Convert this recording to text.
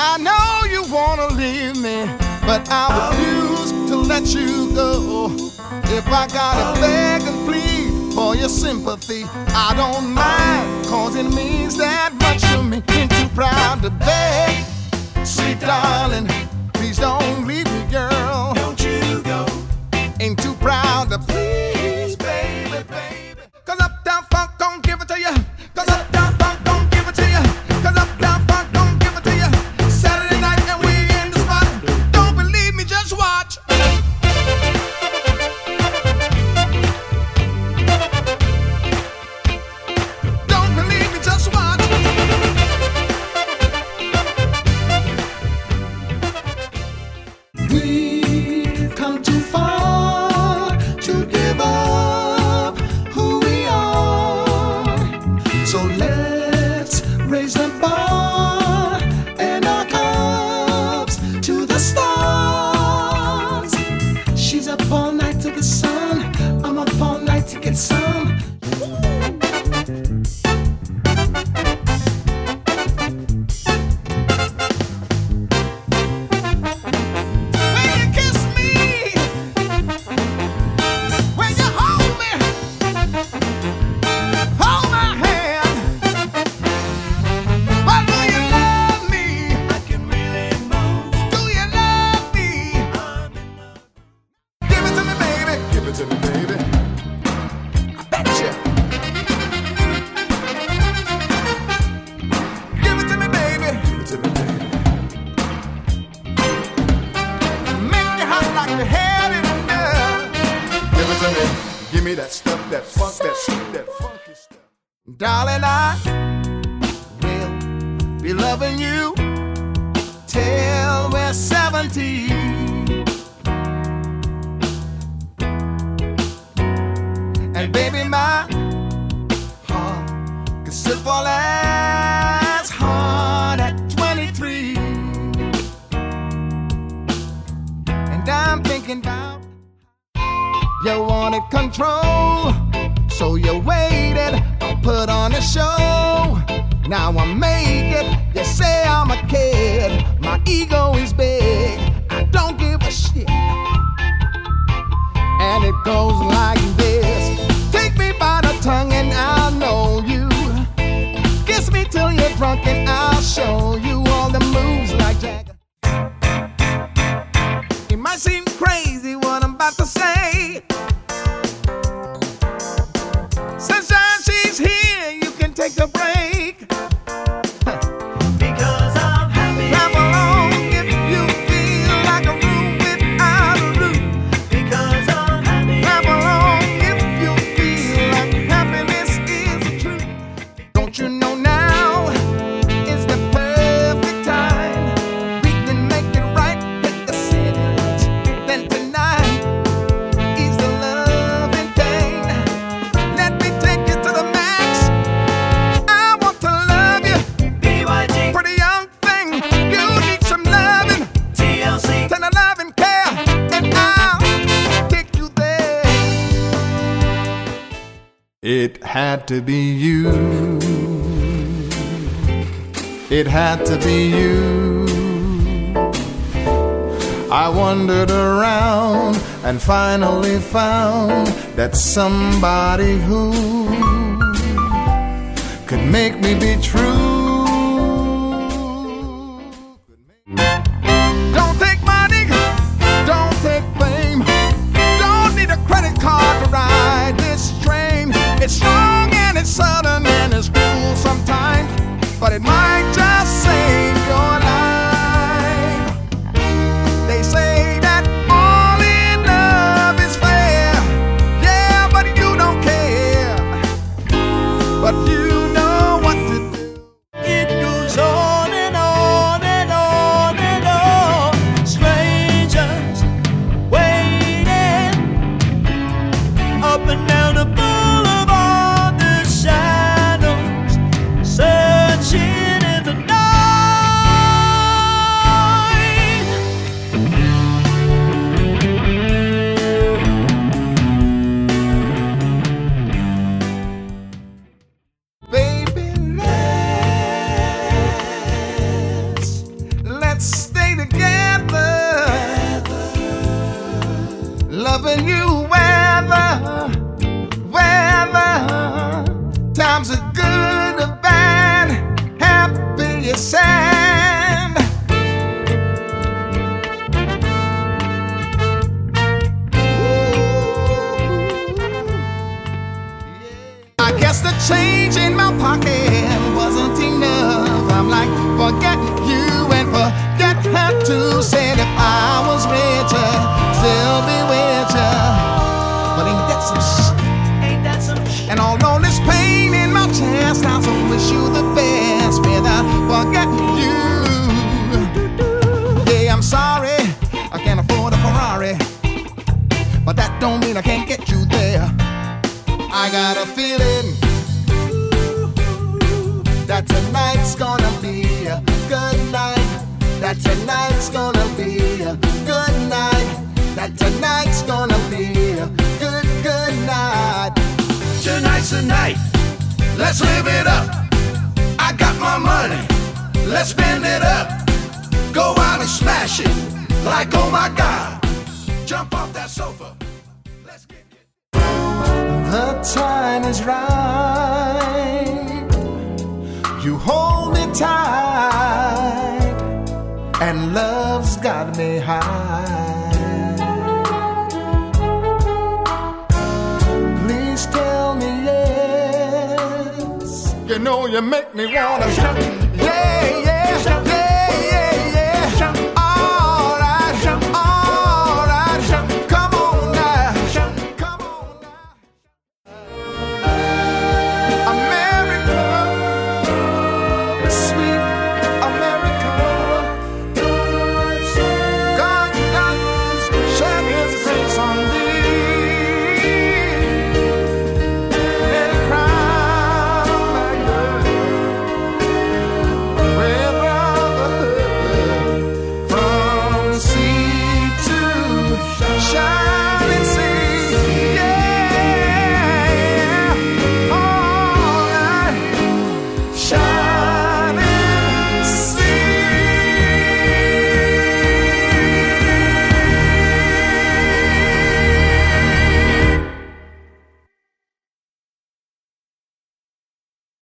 I know you wanna leave me, but I refuse to let you go. If I gotta beg and plead for your sympathy, I don't mind, cause it means that much to me. Ain't too proud to beg, sweet darling, please don't leave me, girl. Don't you go. Ain't too proud to please, baby, baby. Cause Uptown Funk don't give it to you. Cause Uptown Funk don't give it to you. Cause Uptown Funk don't give it to you. Saturday night and we in the spot. Don't believe me, just watch. Don't believe me, just watch. We've come too far to give up who we are. So let's raise the bar and our cups to the stars. She's up all night to the sun. I'm up all night to get some. When you kiss me, when you hold me, hold my hand. But do you love me? I can really move. Do you love me? I'm in love. Give it to me, baby. Give it to me, baby. I betcha. Give it to me, baby. Give it to me, baby. Make you hot like the head in the. Give it to me. Give me that stuff, that funk, that sweet, that funky stuff. Darling, I will be loving you till we're 70. And baby, my heart could still fall as hard at 23. And I'm thinking about you wanted control, so you waited, put on a show. Now I make it, you say I'm a kid. My ego is big, I don't give a shit. And it goes like this. Take me by the tongue and I'll know you. Kiss me till you're drunk and I'll show you all the moves like Jagger. It might seem crazy what I'm about to say. Sunshine, she's here, you can take a break. Because I'm happy. Clap along if you feel like a room without a roof. Because I'm happy. Clap along if you feel like happiness is the truth. Don't you know now is the perfect time? We can make it right, hit the city lights. Then tonight is the loving thing. Let me take you to the max. I want to love you, BYG. pretty young thing. You need some loving, TLC. tender love and care, and I'll take you there. It had to be you. It had to be you. I wandered around and finally found that somebody who could make me be true. Don't take money, don't take fame, don't need a credit card to ride this train. It's strong and it's sudden and it's cruel sometimes, but it might just save your life. They say that all in love is fair, yeah, but you don't care. But you know what to do. you sand. I guess the change in my pocket wasn't enough. I'm like, forget you and forget her too. Said if I was richer, still be with ya. But ain't that some shit? Ain't that some shit? And although this pain in my chest, I so wish you the best. Whether forget you. Yeah, I'm sorry, I can't afford a Ferrari, but that don't mean I can't get you there. I got a feeling that tonight's gonna be a good night. That tonight's gonna be a good night. That tonight's gonna be a good, good night. Tonight's the night. Let's live it up. I got my money. Let's spend it up. Go out and smash it. Like, oh my God. Jump off that sofa. Let's get it. The time is right. You hold me tight, and love's got me high. Please tell me yes. You know you make me wanna shout.